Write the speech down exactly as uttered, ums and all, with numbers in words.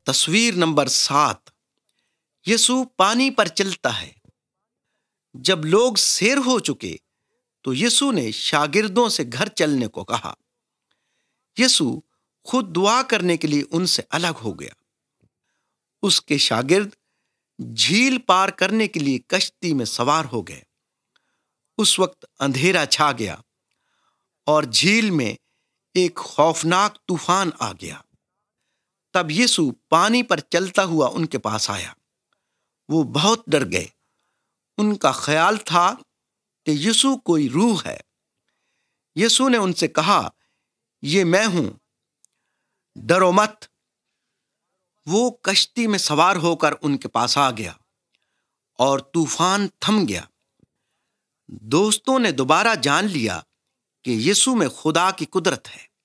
تصویر نمبر سات، یسوع پانی پر چلتا ہے۔ جب لوگ سیر ہو چکے تو یسوع نے شاگردوں سے گھر چلنے کو کہا۔ یسوع خود دعا کرنے کے لیے ان سے الگ ہو گیا۔ اس کے شاگرد جھیل پار کرنے کے لیے کشتی میں سوار ہو گئے۔ اس وقت اندھیرا چھا گیا اور جھیل میں ایک خوفناک طوفان آ گیا۔ تب یسوع پانی پر چلتا ہوا ان کے پاس آیا۔ وہ بہت ڈر گئے۔ ان کا خیال تھا کہ یسوع کوئی روح ہے۔ یسوع نے ان سے کہا، یہ میں ہوں، ڈرو مت۔ وہ کشتی میں سوار ہو کر ان کے پاس آ گیا اور طوفان تھم گیا۔ دوستوں نے دوبارہ جان لیا کہ یسوع میں خدا کی قدرت ہے۔